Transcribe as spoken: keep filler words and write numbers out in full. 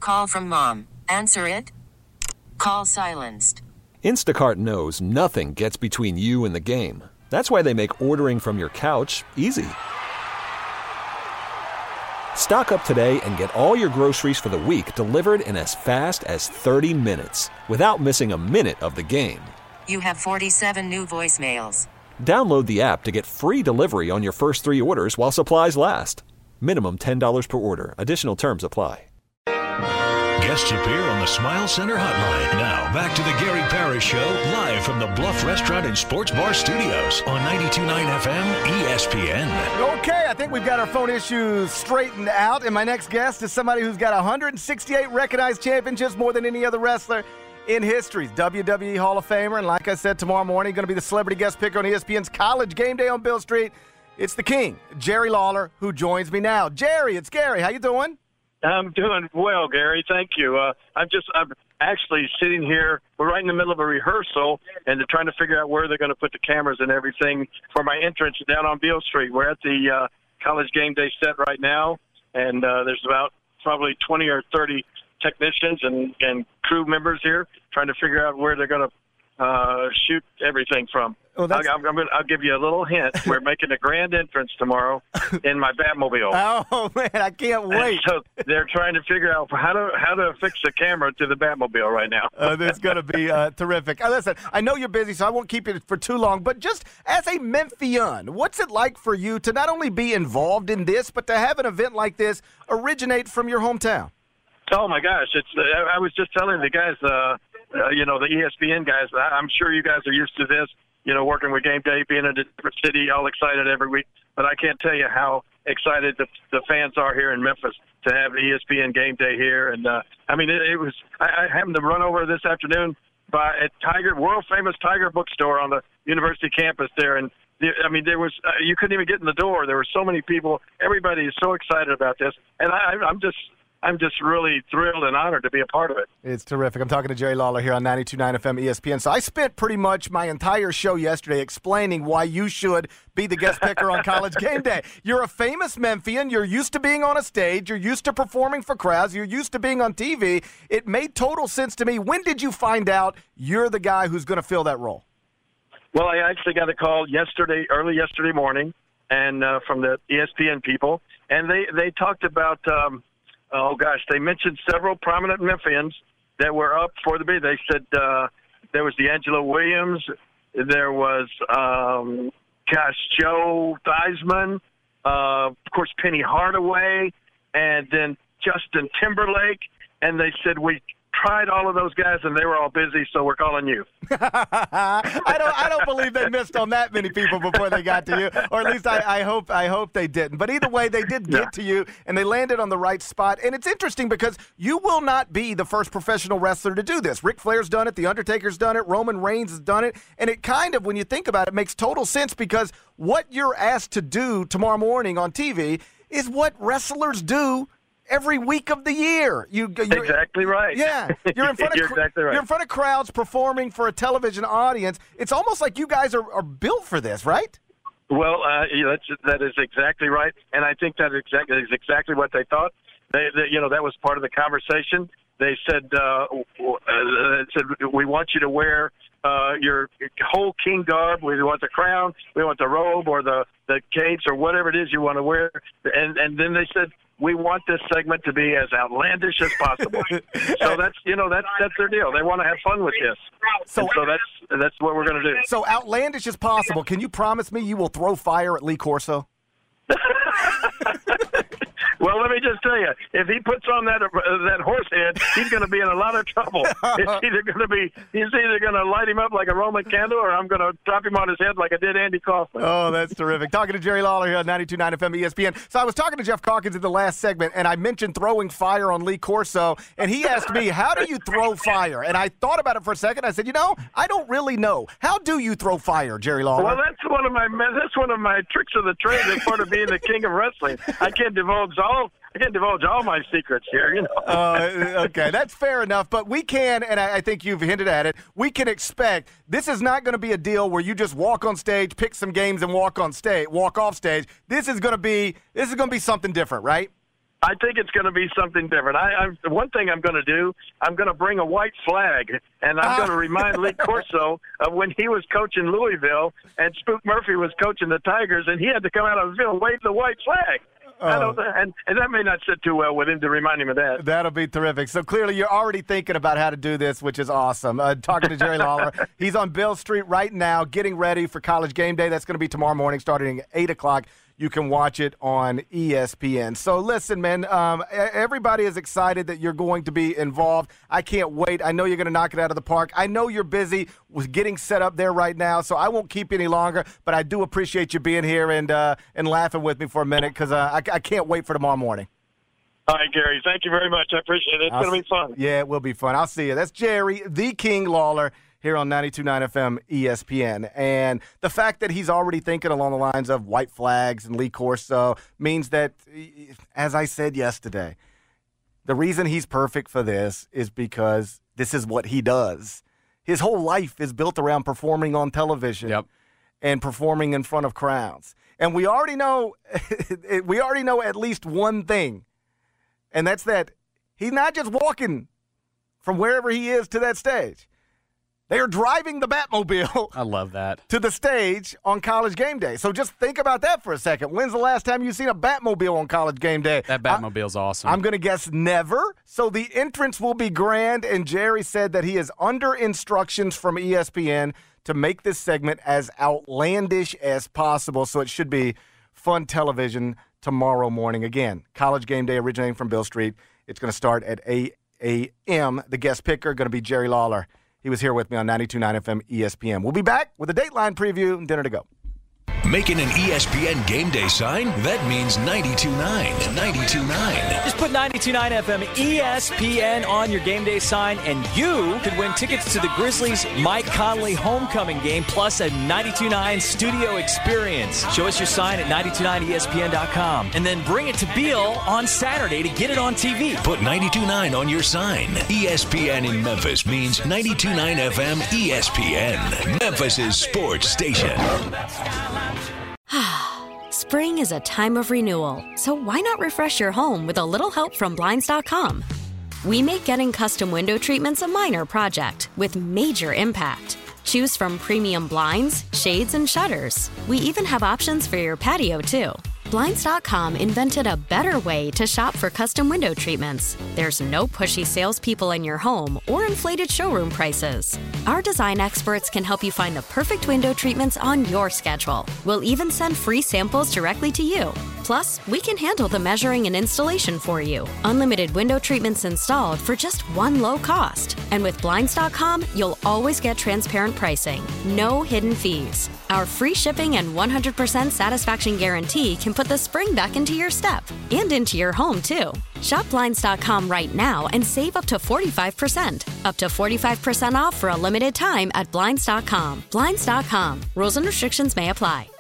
call from mom. Answer it. Call silenced. Instacart knows nothing gets between you and the game. That's why they make ordering from your couch easy. Stock up today and get all your groceries for the week delivered in as fast as thirty minutes without missing a minute of the game. You have forty-seven new voicemails. Download the app to get free delivery on your first three orders while supplies last. Minimum ten dollars per order. Additional terms apply. Guests appear on the Smile Center hotline. Now, back to the Gary Parrish Show, live from the Bluff Restaurant and Sports Bar Studios on ninety-two point nine F M E S P N. Okay, I think we've got our phone issues straightened out, and my next guest is somebody who's got one hundred sixty-eight recognized championships, more than any other wrestler in history. W W E Hall of Famer, and like I said, tomorrow morning, going to be the celebrity guest picker on E S P N's College Game Day on Beale Street. It's the King, Jerry Lawler, who joins me now. Jerry, it's Gary. How you doing? I'm doing well, Gary. Thank you. Uh, I'm just, I'm actually sitting here. We're right in the middle of a rehearsal, and they're trying to figure out where they're going to put the cameras and everything for my entrance down on Beale Street. We're at the uh, College Game Day set right now, and uh, there's about probably twenty or thirty technicians and, and crew members here trying to figure out where they're going to uh, shoot everything from. Oh, that's... I'll, I'm gonna, I'll give you a little hint. We're making a grand entrance tomorrow in my Batmobile. Oh, man, I can't wait. And so they're trying to figure out how to how to fix the camera to the Batmobile right now. uh, that's going to be uh, terrific. Uh, listen, I know you're busy, so I won't keep you for too long, but just as a Memphian, what's it like for you to not only be involved in this, but to have an event like this originate from your hometown? Oh, my gosh. It's. Uh, I was just telling the guys, uh, uh, you know, the E S P N guys, I'm sure you guys are used to this. You know, working with Game Day, being in a different city, all excited every week. But I can't tell you how excited the, the fans are here in Memphis to have the E S P N Game Day here. And, uh, I mean, it, it was – I, I happened to run over this afternoon by a Tiger, world-famous Tiger bookstore on the university campus there. And, I mean, there was uh, – you couldn't even get in the door. There were so many people. Everybody is so excited about this. And I, I'm just – I'm just really thrilled and honored to be a part of it. It's terrific. I'm talking to Jerry Lawler here on ninety-two point nine F M E S P N. So I spent pretty much my entire show yesterday explaining why you should be the guest picker on College Game Day. You're a famous Memphian. You're used to being on a stage. You're used to performing for crowds. You're used to being on T V. It made total sense to me. When did you find out you're the guy who's going to fill that role? Well, I actually got a call yesterday, early yesterday morning, and uh, from the E S P N people, and they, they talked about um, – oh, gosh, they mentioned several prominent Memphians that were up for the bid. They said uh, there was D'Angelo Williams. There was, um, gosh, Joe Theismann. Uh, of course, Penny Hardaway. And then Justin Timberlake. And they said, we tried all of those guys, and they were all busy, so we're calling you. I don't I don't believe they missed on that many people before they got to you, or at least I, I hope I hope they didn't. But either way, they did get yeah. to you, and they landed on the right spot. And it's interesting because you will not be the first professional wrestler to do this. Ric Flair's done it. The Undertaker's done it. Roman Reigns has done it. And it kind of, when you think about it, makes total sense because what you're asked to do tomorrow morning on T V is what wrestlers do every week of the year. You, you're, exactly right. Yeah, you're in front of you're exactly right. You're in front of crowds performing for a television audience. It's almost like you guys are, are built for this, right? Well, uh, yeah, that's, that is exactly right, and I think that exactly is exactly what they thought. They, they, you know, that was part of the conversation. They said, uh, uh, said we want you to wear uh, your whole king garb. We want the crown, we want the robe, or the the capes, or whatever it is you want to wear. And and then they said, we want this segment to be as outlandish as possible. So that's, you know, that's that's their deal. They want to have fun with this. So, and so that's that's what we're going to do. So outlandish as possible. Can you promise me you will throw fire at Lee Corso? Well, let me just tell you, if he puts on that uh, that horse head, he's going to be in a lot of trouble. It's either going to be he's either going to light him up like a Roman candle, or I'm going to drop him on his head like I did Andy Kaufman. Oh, that's terrific. Talking to Jerry Lawler here on ninety-two point nine F M E S P N. So I was talking to Jeff Calkins in the last segment, and I mentioned throwing fire on Lee Corso, and he asked me, how do you throw fire? And I thought about it for a second. I said, you know, I don't really know. How do you throw fire, Jerry Lawler? Well, that's one of my that's one of my tricks of the trade. That's part of being the king of wrestling. I can't divulge all. I can't divulge all my secrets here, you know. uh, okay, that's fair enough. But we can, and I, I think you've hinted at it, we can expect this is not going to be a deal where you just walk on stage, pick some games, and walk on stage, walk off stage. This is going to be this is going to be something different, right? I think it's going to be something different. I, I'm, one thing I'm going to do, I'm going to bring a white flag, and I'm going to remind Lee Corso of when he was coaching Louisville and Spook Murphy was coaching the Tigers, and he had to come out of the field and wave the white flag. Oh. I don't, and, and that may not sit too well with him to remind him of that. That'll be terrific. So clearly you're already thinking about how to do this, which is awesome. Uh, talking to Jerry Lawler. He's on Beale Street right now getting ready for College Game Day. That's going to be tomorrow morning starting at eight o'clock. You can watch it on E S P N. So listen, man, um, everybody is excited that you're going to be involved. I can't wait. I know you're going to knock it out of the park. I know you're busy with getting set up there right now, so I won't keep you any longer. But I do appreciate you being here and uh, and laughing with me for a minute because uh, I, I can't wait for tomorrow morning. All right, Gary. Thank you very much. I appreciate it. It's going to be fun. Yeah, it will be fun. I'll see you. That's Jerry, the King Lawler, here on ninety-two point nine F M E S P N. And the fact that he's already thinking along the lines of white flags and Lee Corso means that, as I said yesterday, the reason he's perfect for this is because this is what he does. His whole life is built around performing on television yep. and performing in front of crowds. And we already know we already know at least one thing, and that's that he's not just walking from wherever he is to that stage. They are driving the Batmobile. I love that. To the stage on College Game Day. So just think about that for a second. When's the last time you've seen a Batmobile on College Game Day? That Batmobile's I, awesome. I'm going to guess never. So the entrance will be grand, and Jerry said that he is under instructions from E S P N to make this segment as outlandish as possible. So it should be fun television tomorrow morning. Again, College Game Day originating from Beale Street. It's going to start at eight a.m. The guest picker going to be Jerry Lawler. He was here with me on ninety-two point nine F M E S P N. We'll be back with a Dateline preview and dinner to go. Making an E S P N Game Day sign? That means ninety-two point nine. ninety-two point nine. Just put ninety-two point nine F M E S P N on your game day sign, and you could win tickets to the Grizzlies Mike Conley homecoming game, plus a ninety-two point nine studio experience. Show us your sign at ninety-two point nine E S P N dot com, and then bring it to Beale on Saturday to get it on T V. Put ninety-two point nine on your sign. E S P N in Memphis means ninety-two point nine F M E S P N, Memphis' sports station. Spring is a time of renewal, so why not refresh your home with a little help from Blinds dot com? We make getting custom window treatments a minor project with major impact. Choose from premium blinds, shades, and shutters. We even have options for your patio, too. Blinds dot com invented a better way to shop for custom window treatments. There's no pushy salespeople in your home or inflated showroom prices. Our design experts can help you find the perfect window treatments on your schedule. We'll even send free samples directly to you. Plus, we can handle the measuring and installation for you. Unlimited window treatments installed for just one low cost. And with Blinds dot com, you'll always get transparent pricing. No hidden fees. Our free shipping and one hundred percent satisfaction guarantee can put the spring back into your step and into your home, too. Shop Blinds dot com right now and save up to forty-five percent. Up to forty-five percent off for a limited time at Blinds dot com. Blinds dot com. Rules and restrictions may apply.